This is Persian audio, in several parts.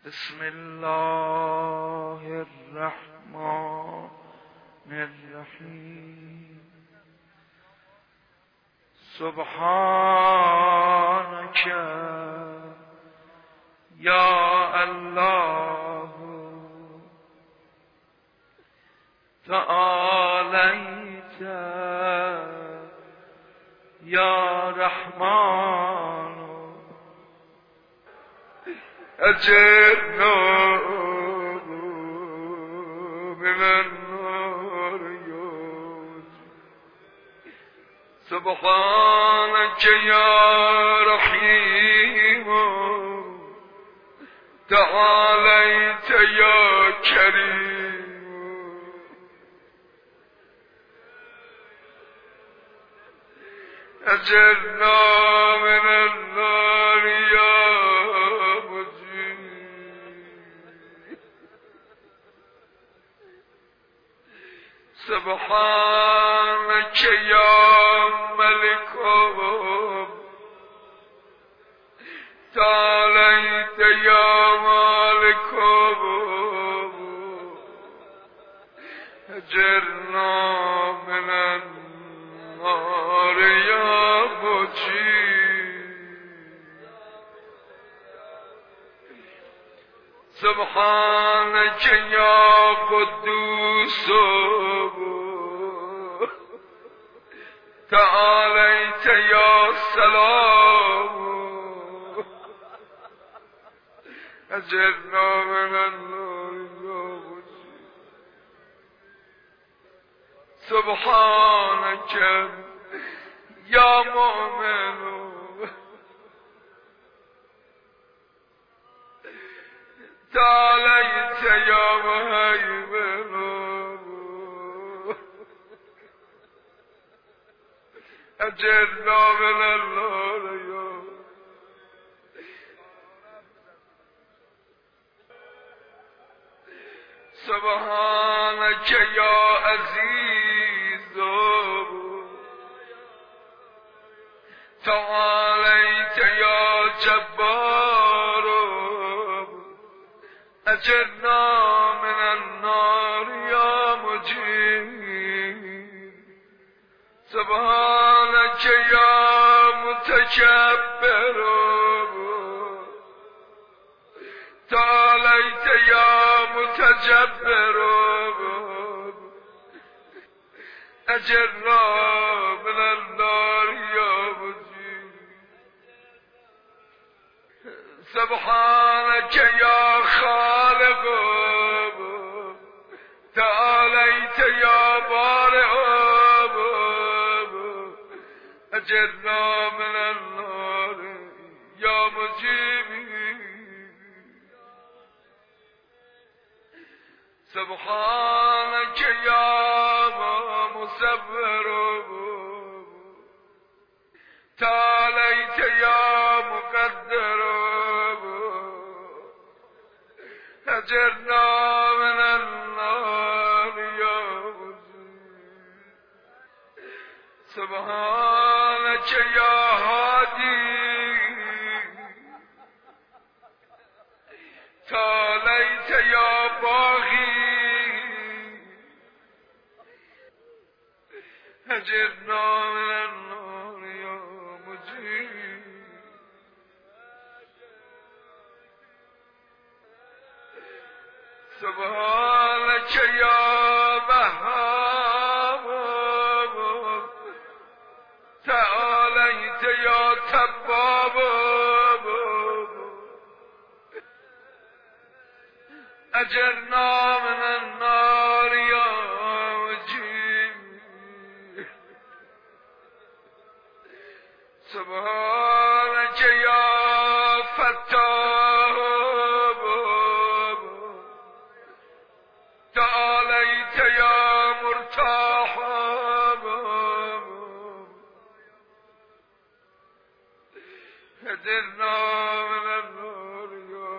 بسم الله الرحمن الرحیم. سبحانك یا الله تعالیت یا رحمان اجرنا من النار سبحانك يا رحيم تعاليت يا كريم أجرنا من النار يا سبحانك يا ملك تعاليت يا مالك أجرنا من النار يا مجيب سبحانك يا قدوس تعاليت يا سلام أجرنا من النار يا مجيب سبحانك يا مؤمن تعاليت يا مهيمن أجرنا من النار يا سبحانك يا عزيز تعاليت يا جبار أجرنا من النار يا مجيب سبحانك يا متكبر تعاليت يا متجبر أجرنا من النار يا مجيب سبحانك يا خالق تعاليت يا بارئ أجرنا من النار يا مجيب سبحانك يا مصور تعاليت يا مقدر أجرنا من النار يا مجيب سبحانك يا هادي تعاليت يا باغي أجرنا من النار يا مجيب سبحانك يا وهاب تعاليت يا تواب أجرنا من النار يا مجيب سبحانك يا فتاح تعاليت يا مرتاح أجرنا من النار يا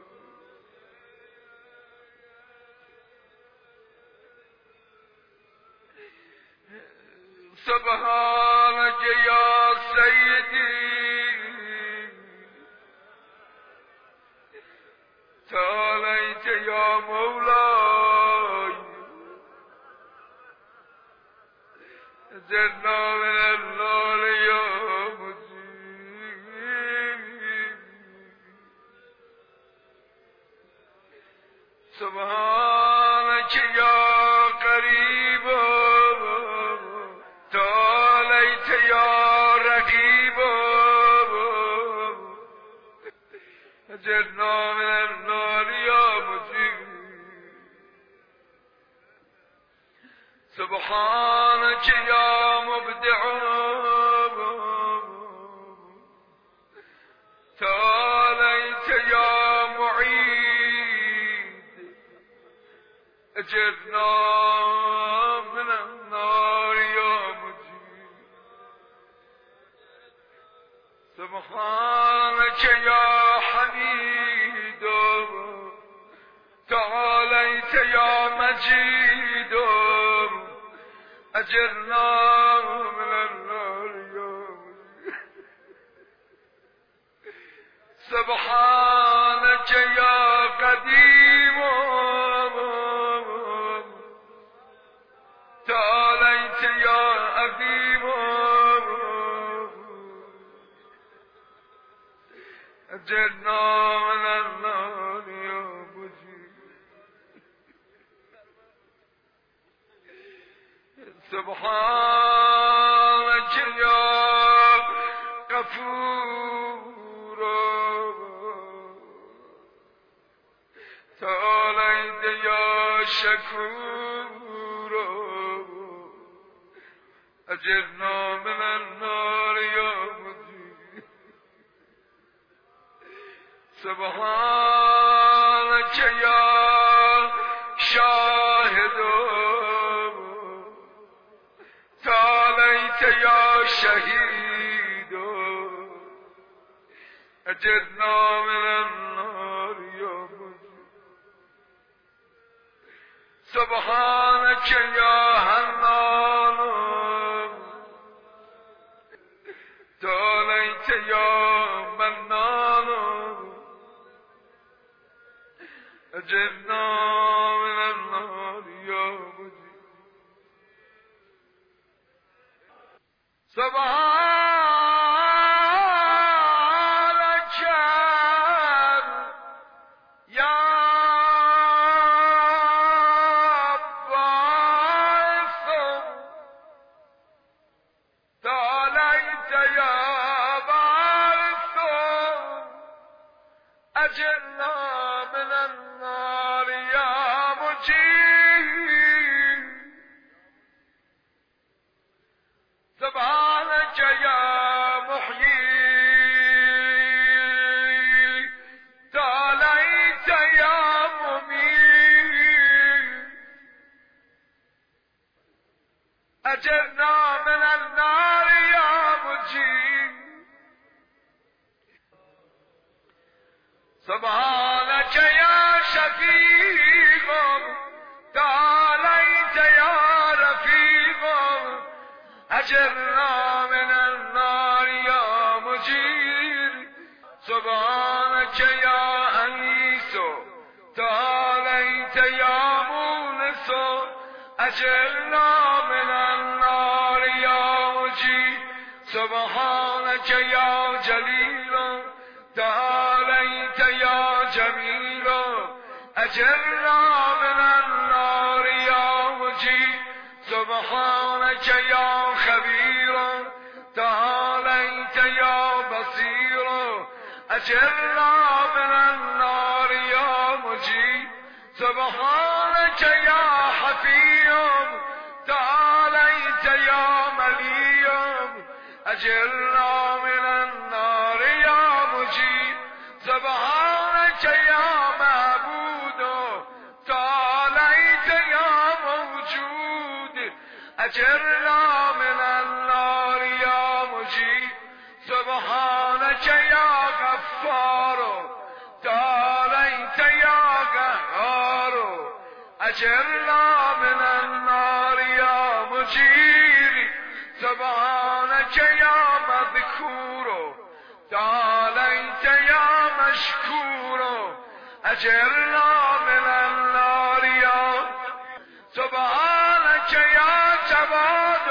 سبحانك يا سيدي تعاليت يا مولاي أجرنا من النار يا مجيب سبحانك يا قريب تعاليت يا رقيب أجرنا من النار يا مجيب سبحانك يا مبدع تعاليت يا معيد أجرنا من النار يا مجيب سبحانك يا حميد تعاليت يا مجيد أجرنا من النار يا مجيد سبحانك يا قديم تعاليت يا أقيم أجرنا من النار يا مجيب سبحانك يا غفور تعاليت يا شكور أجرنا من النار يا مجيب سبحانك يا شاهد تعاليت يا شهيد أجرنا من النار يا مجيب سبحانك يا حنان تعاليت يا منان أجرنا من النار يا مجيب سبحانك يا باعث تعاليت يا باعث أجرنا من النار يا مجيب سبحانك يا محيي تعاليت يا مميت أجرنا من النار يا مجيب سبحانك يا شفيق تعاليت يا رفيق أجرنا من النار يا مجير سبحانك يا أنيس تعاليت يا مونس أجرنا من النار يا مجير سبحانك يا جليل تعاليت يا جميل أجرنا من النار يا مجير سبحانك يا خبير تعاليت يا بصير أجرنا من النار يا مجير سبحانك يا حفيظ تعاليت يا مليم أجرنا من النار يا مجير سبحانك يا معبود تعاليت يا موجود أجرنا من النار يا مجيب سبحانك يا غفار تعاليت يا قهار أجرنا من النار يا مجيب سبحانك يا مذكور تعاليت يا مشكور أجرنا من النار يا سبحانك يا جواد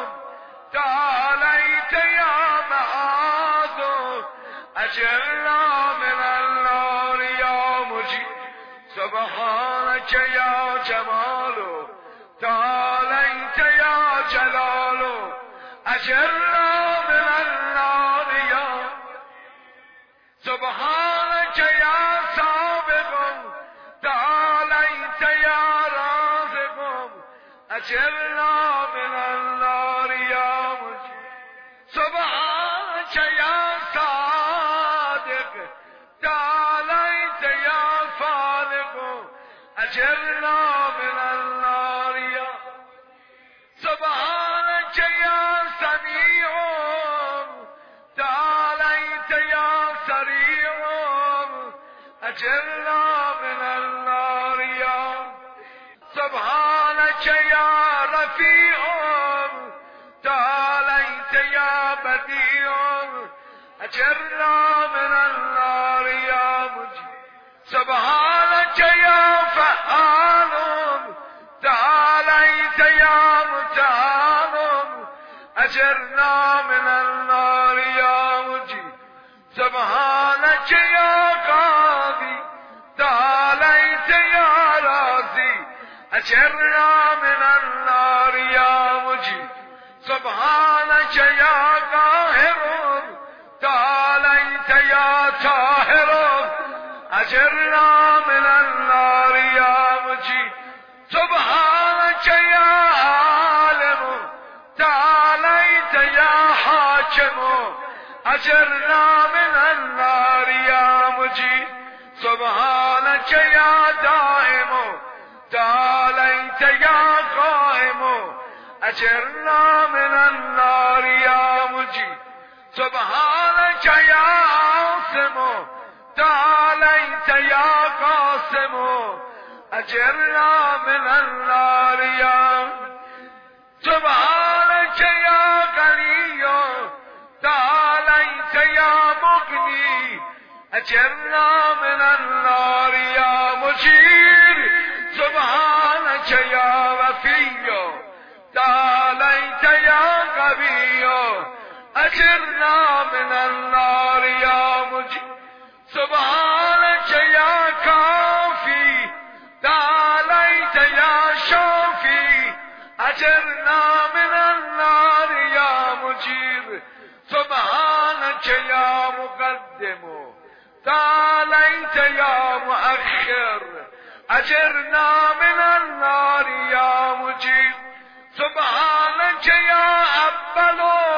تعاليت يا معاذ أجرنا من النار يا مجيب سبحانك يا جمال تعاليت يا جلال أجرنا من النار يا سبحانك يا سابق تعاليت يا رازق أجرنا من النار يا مجيب سبحانك يا صادق تعاليت يا فالق أجرنا من النار يا سبحانك يا سميع تعاليت يا سريع أجرنا من النار يا سبحانك يا رفيع تعاليت يا بديع أجرنا من النار يا مجيب سبحانك يا فعال تعاليت يا متعال أجرنا من النار يا مجيب سبحانك يا قاضي تعاليت يا رازي أجرنا من النار يا مجيب سبحانك يا قاهر تعاليت يا طاهر أجرنا من النار يا مجيب سبحانك يا عالم تعاليت يا حاكم أجرنا من النار يا مجيب سبحانك يا دائم تعاليت يا قائم أجرنا من النار يا مجيب سبحانك يا عاصم تعاليت يا قاسم أجرنا من النار يا سبحانك يا غني تعاليت يا مغني أجرنا من النار يا مجير سبحانك يا وفي تعاليت يا قوي أجرنا من النار يا مجير سبحانك يا كافي تعاليت يا شافي أجرنا من النار يا مجير سبحانك يا مقدم تعاليت يا مؤخر أجرنا من النار يا مجير سبحانك يا أول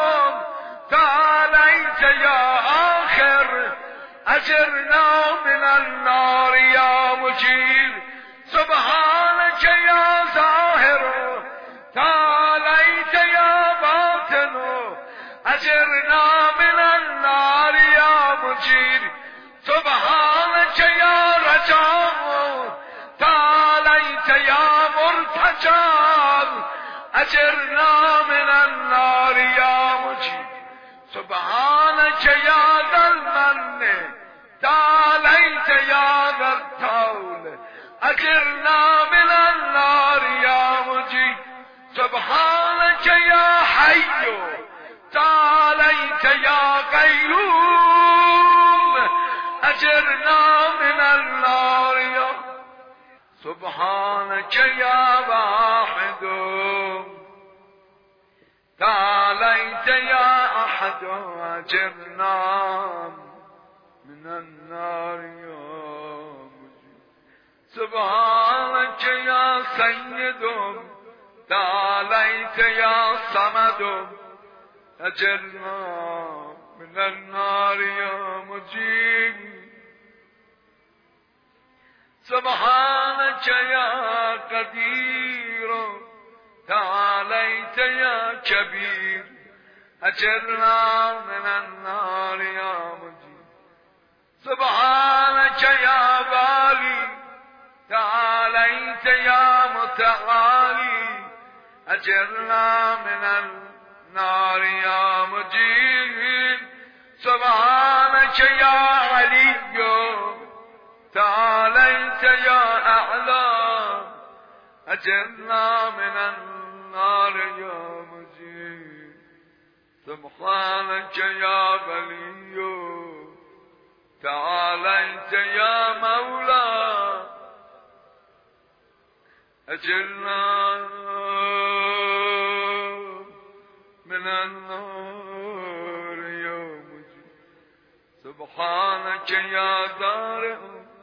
تعاليت يا آخر أجرنا من النار يا مجير سبحانك يا ظاهر تعاليت يا باطن أجرنا من النار يا مجير سبحانك يا رجاء تعاليت يا مرتجى أجرنا من النار يا مجير سبحانك يا ذا المن تعاليت يا ذا الطول أجرنا من النار يا مجير سبحانك يا حي تعاليت يا قيوم أجرنا من النار يا سبحانك يا واحد تعاليت يا أحد أجرنا من النار يا مجيب سبحانك يا سيد تعاليت يا صمد أجرنا من النار يا مجيب سبحانك يا قدير تعاليت يا كبير أجرنا من النار يا مجيب سبحانك يا بالي تعاليت يا متعالي أجرنا من النار يا مجيب سبحانك يا علي تعاليت يا أعلام أجرنا من النار يا مجيب سبحانك يا غني تعاليت يا مولا أجرنا من النار يا مجيب سبحانك يا دارئ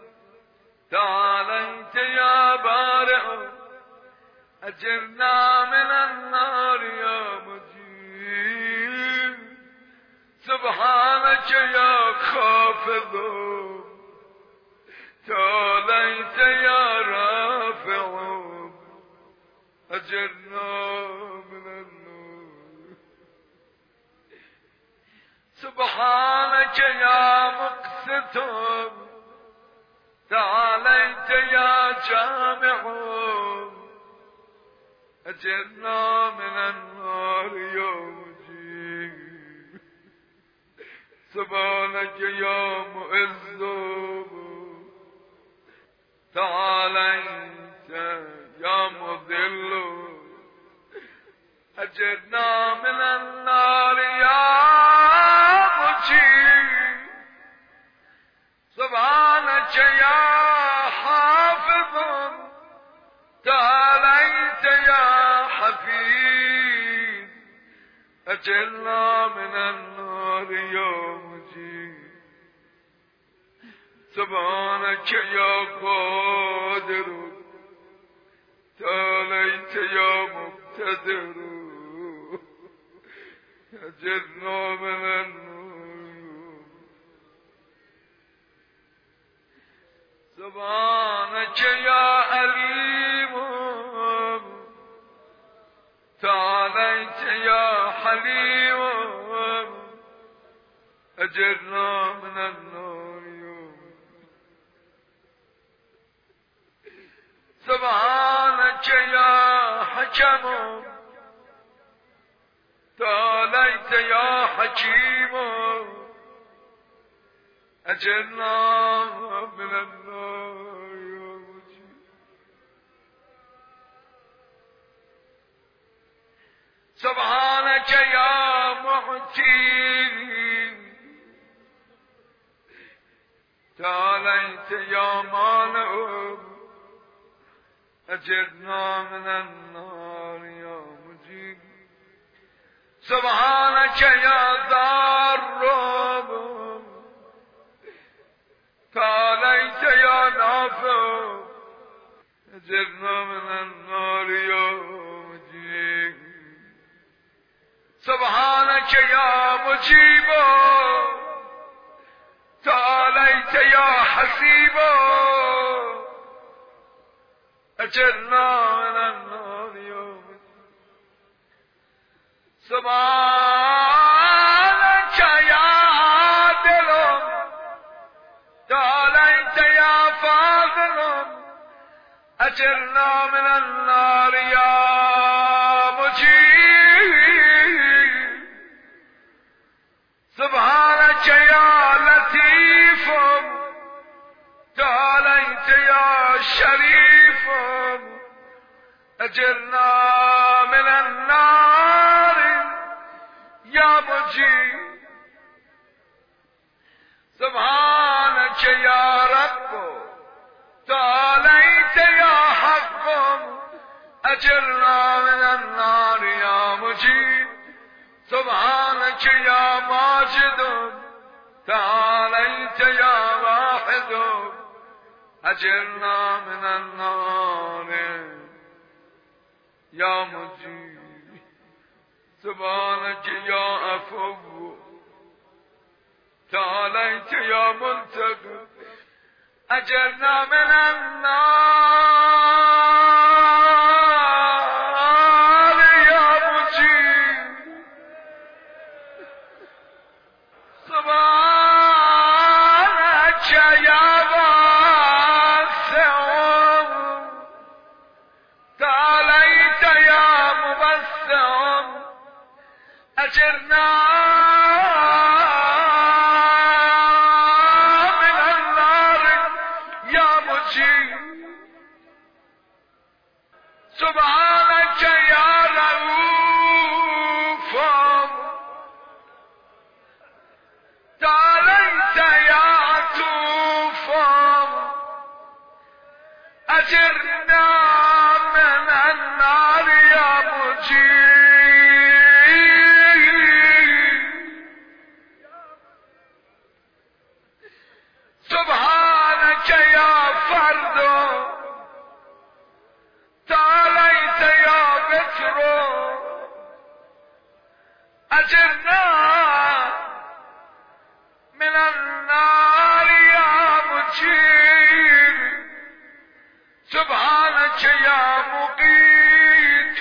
تعاليت يا بارئ أجرنا من النار يا مجيب سبحانك يا خافض تعاليت يا رافع أجرنا من النار سبحانك يا مقسط تعاليت يا جامع أجرنا من النار يا مجيب سبحانك يا مؤذ تعاليت يا مذل أجرنا من النار يا مجيب سبحانك يا حافظ تعاليت يا حفيظ أجرنا من النار يا مجيب سبحانك يا قادر تعاليت يا مقتدر أجرنا من النار سبحانك يا عليم تعاليت يا حليم أجرنا من النار سبحانك يا حكم تعاليت يا حكيم أجرنا من النار يا مجيب سبحانك يا معتي تعاليت يا مانع أجرنا من النار يا مجيب سبحانك يا ضار تعاليت يا نافع أجرنا من النار يا مجيب سبحانك يا مجيب تعاليت يا حسيب أجرنا من النار يا مجيب سبحانك يا عادل تعاليت يا فاضل أجرنا من النار يا مجيب سبحانك يا لطيف تعاليت يا شريف أجرنا من النار يا مجيب سبحانك يا رب تعاليت يا حق أجرنا من النار يا مجيب سبحانك يا ماجد تعاليت يا واحد أجرنا من النار يا مجيب سبحانك يا عفو تعاليت يا منتقم أجرنا من النار يا مجيب سبحانك يا واسع تعاليت يا مبسم أجرنا من النار سبحانك يا رؤوف تعاليت يا عطوف أجرنا من النار يا مجيب سبحانك يا فرد تعاليت يا بكر أجرنا من النار يا مجيب سبحانك يا مقيت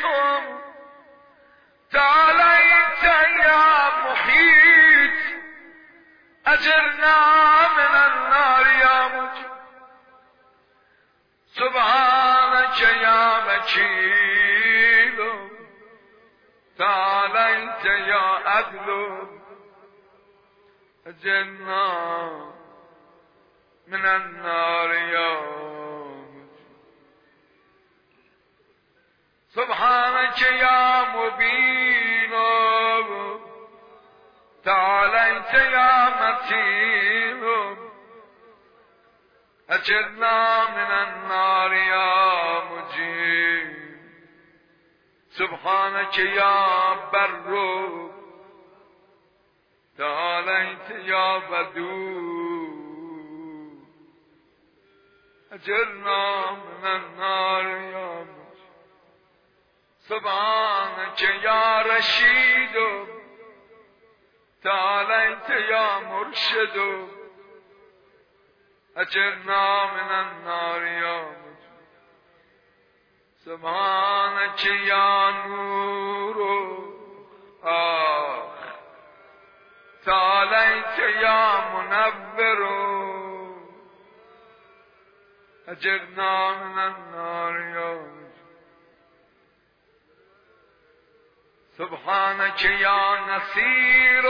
تعاليت يا محيط أجرنا من النار يا مجيب سبحانك يا مكيل تعاليت يا عدل أجرنا من النار يا مجيب سبحانك يا مبين تعاليت يا متين أجرنا من النار يا مجيب سبحانك يا بر تعاليت يا ودود أجرنا من النار يا مجيب سبحانك يا رشيد تعاليت يا مرشد أجرنا من النار يا مجيب سبحانك يا نور تعاليت يا منور أجرنا من النار يا مجيب سبحانك يا نصير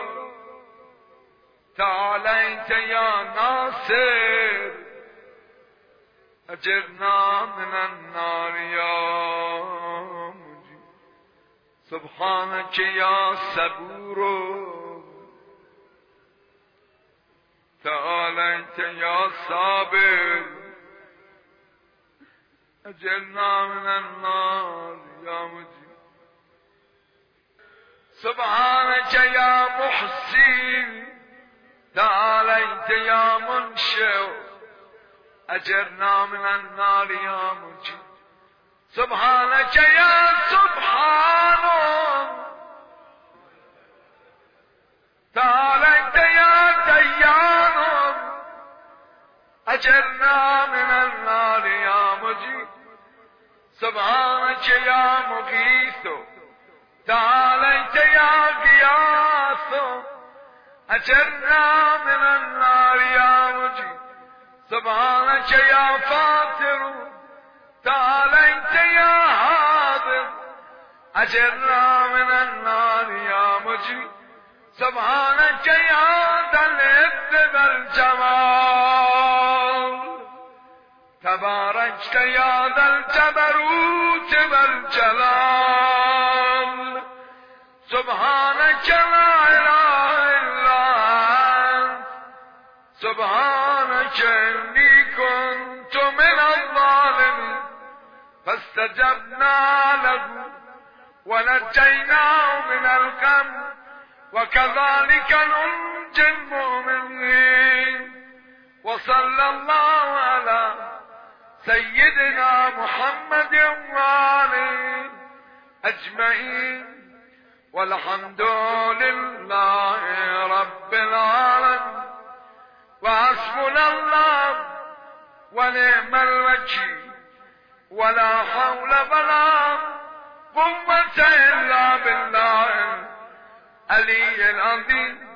تعاليت يا ناصر أجرنا من النار يا مجيب سبحانك يا صبور تعاليت يا صابر أجرنا من النار يا مجيب سبحانك يا محسن تعاليت يا منشئ أجرنا من النار يا مجيب سبحانك يا سبحان تعاليت يا ديان أجرنا من النار يا مجيب سبحانك يا مغيث تعاليت يا غياث أجرنا من النار يا مجيب سبحانك يا فاطر تعاليت يا حاضر أجرنا من النار يا مجيب سبحانك يا ذا العز والجمال تباركت يا ذا الجبروت والجلال سبحانك لا إله إلا أنت سبحانك إني كنت من الظالمين فاستجبنا له ونجيناه من الغم وكذلك ننجي المؤمنين وصلى الله على سيدنا محمد وآله أجمعين والحمد لله رب العالمين وحسبنا الله ونعم الوكيل ولا حول ولا قوة إلا بالله العلي العظيم